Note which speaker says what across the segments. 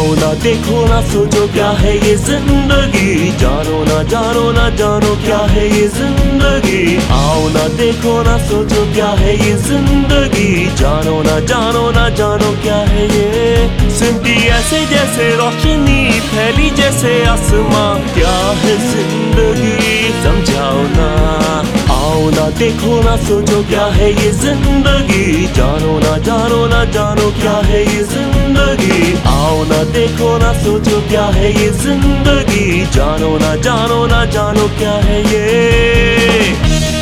Speaker 1: आओ ना देखो ना सोचो क्या है ये जिंदगी, जानो ना जानो ना जानो क्या है ये जिंदगी। आओ ना देखो ना सोचो क्या है ये जिंदगी, जानो ना जानो ना जानो क्या है ये। सिमटी ऐसे जैसे रोशनी, फैली जैसे आसमां, क्या है जिंदगी समझाओ ना। आओ ना देखो ना सोचो क्या है ये जिंदगी, जानो ना जानो ना जानो क्या है ये जिंदगी। आओ ना देखो ना सोचो क्या है ये जिंदगी, जानो ना जानो ना जानो क्या है ये।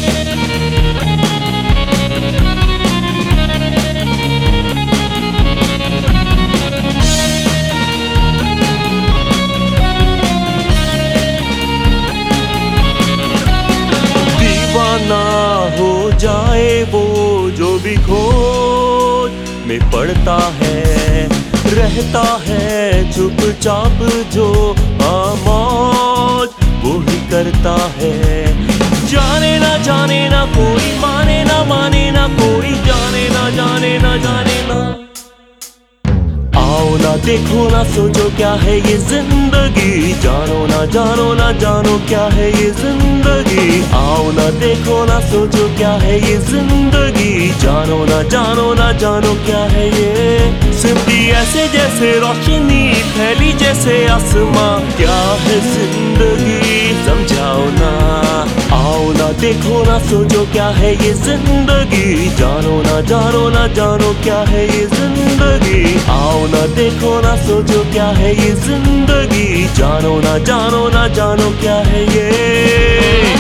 Speaker 1: दीवाना हो जाए वो जो भी खोज में पड़ता है, रहता है चुपचाप जो मौज वो ही करता है। जाने ना कोई, माने ना कोई, जाने ना जाने ना। आओ ना देखो ना सोचो क्या है ये जिंदगी, जानो ना जानो क्या है ये जिंदगी। आओ ना देखो ना सोचो क्या है ये जिंदगी, जानो ना जानो क्या है ये। सिमटी ऐसे जैसे रोशनी, फैली जैसे आसमां, क्या है जिंदगी समझाओ ना। आओ ना देखो ना सोचो क्या है ये जिंदगी, जानो ना जानो क्या है ये जिंदगी। आओ ना देखो ना सोचो क्या है ये जिंदगी, जानो ना जानो क्या है ये।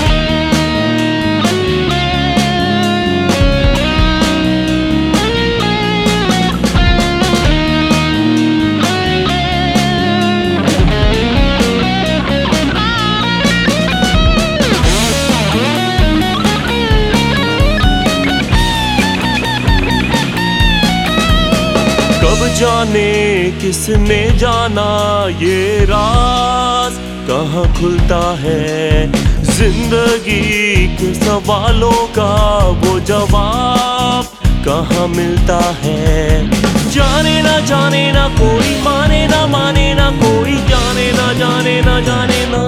Speaker 1: कब जाने किसने जाना ये राज कहाँ खुलता है, जिंदगी के सवालों का वो जवाब कहाँ मिलता है। जाने ना कोई, माने ना कोई, जाने ना जाने ना।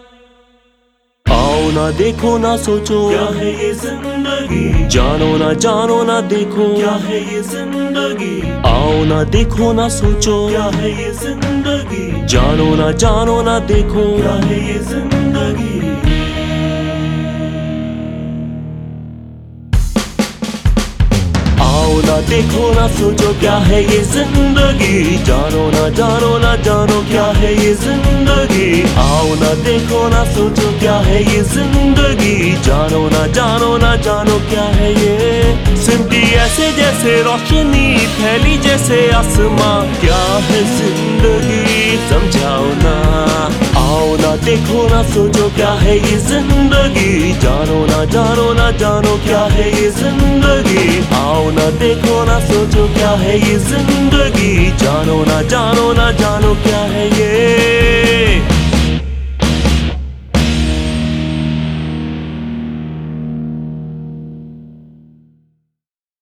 Speaker 1: आओ ना देखो ना सोचो क्या है ये जिंदगी, जानो ना देखो क्या है ये जिंदगी। आओ ना देखो ना सोचो क्या है ये जिंदगी, जानो ना देखो क्या है ये जिंदगी। आओ ना देखो ना सोचो क्या है ये जिंदगी, जानो ना जानो क्या है ये जिंदगी। आओ ना देखो ना सोचो क्या है ये जिंदगी, जानो ना जानो क्या है ये। सिमटी ऐसे जैसे रोशनी, फैली जैसे आसमां, क्या है जिंदगी समझाओ ना। आओ ना देखो ना सोचो क्या है ये जिंदगी, जानो ना जानो क्या है ये जिंदगी। आओ ना देखो ना सोचो क्या है ये जिंदगी, जानो ना जानो क्या है ये।